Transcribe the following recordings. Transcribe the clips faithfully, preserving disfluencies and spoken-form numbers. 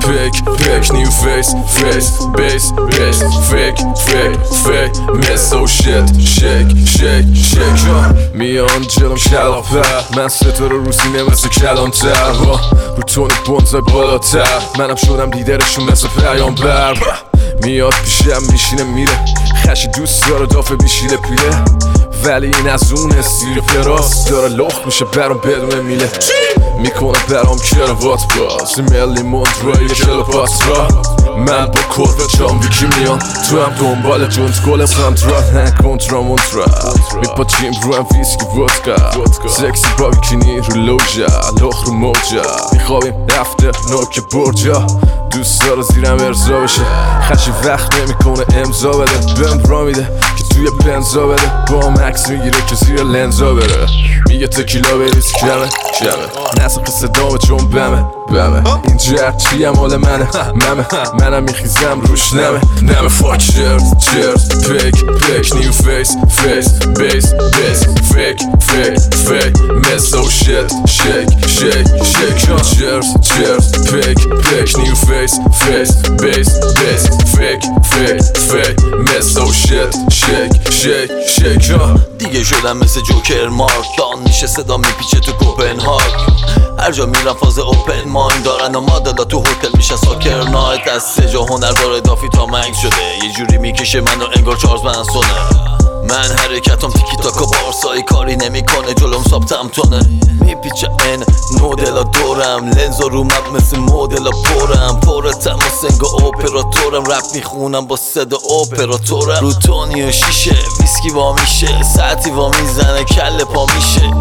fake, fake, new face, face, base, base, fake, fake, fake, miss oh shit, shake, shake, shake میان جلوم کلافه من ستاره رو سینه مثل کلانتر رو تون بونزای بالاتر منم شدم لیدرشون مثل پیامبر میاد پیشم میشینه میره خشی دوست داره دافه بیشیله پیله ولی این از اونه سیر فراس داره لخت میشه برام بدون میله میکنه برام کروات باز ملی موندرای کلوپات را من با کرو جام ویکی میان تو هم دنبال جونت گل سانترا نه کنترا مونترا میپاچیم رو هم ویسکی ودکا سکسی با بیکینی رو لوجا لخ رو موجا میخوابیم رفته نوک برجا دوست داره زیرم ارزا بشه خشی وقت نمیکنه امضا بده بهم را میده که توی بنزا بده با هم عکس میگیره که زیر لنزا بره میگه تکیلا بریز کمه کمه نسل قصه دامه چون بمه بمه این جرد چیه مال منه ممه منم میخیزم روش نمه نمه فاک چرز چرز پیک پیک نیو فیس فیس بیس بیس فیک فیک فیک miss oh shit shake shake shake چرز چرز پیک پیک نیو فیس فیس بیس بیس فیک فیک فیک miss oh shit shake shake shake دیگه شدم مثل جوکر مارک دان میشه صدا میپیچه تو کوپنهاگ هر جا میرم فاز اوپن مایند دارن و مادلا تو هتل میشه ساکر نایت از سه جا هنر داره دافی تا منگ شده یه جوری میکشه منو انگار چارلز منسونه من حرکتم تیکی تاکا بارسایی کاری نمیکنه جلوم سابتم تونه میپیچه این نودلا دورم لنزا رو مب مثل مدلا پرم پرتم و سنگ اپراتورم رپ میخونم با صدا اپراتورم رو تونی و شیشه ویسکی وا میشه ساعتی وا میزنه کل پا میشه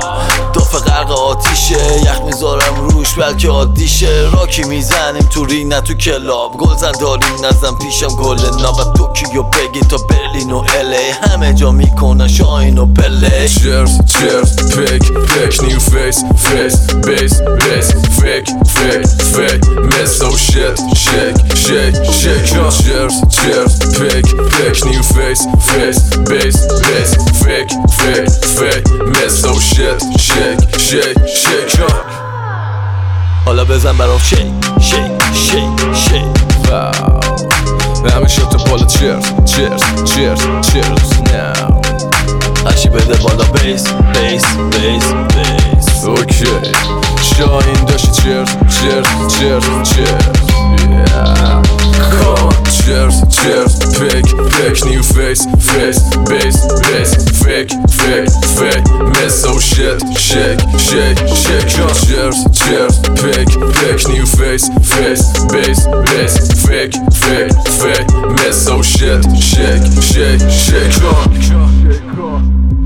دافه غرق آتیشه یخ میذارم روش بلکه عادیشه راکی میزنیم تو رینگ نه تو کلاب گلزن داریم نزن پیشم گل ناب توکیو بگی تا برلین و الی همه جا میکنن شاین و پله چرز چرز پیک پیک نیو فیس فیس بیس بیس فیک فیک فیک miss oh shit shake shake shake چرز چرز پیک پیک نیو فیس فیس بیس بیس فیک فیک فیک miss oh shit shake shake shake حالا بزن برام شیک شیک شیک شیک واو همیشه تا بالا چرز چرز چرز چرز now هرچی بده بالا بیس بیس بیس بیس اوکی شاین داشتی چرز چرز چرز چرز چرز چرز پیک پیک نیو فیس فیس بیس بیس فیک فیک فیک miss oh shit shake shake shake چرز چرز پیک پیک نیو فیس فیس بیس بیس فیک فیک فیک miss oh shit shake shake shake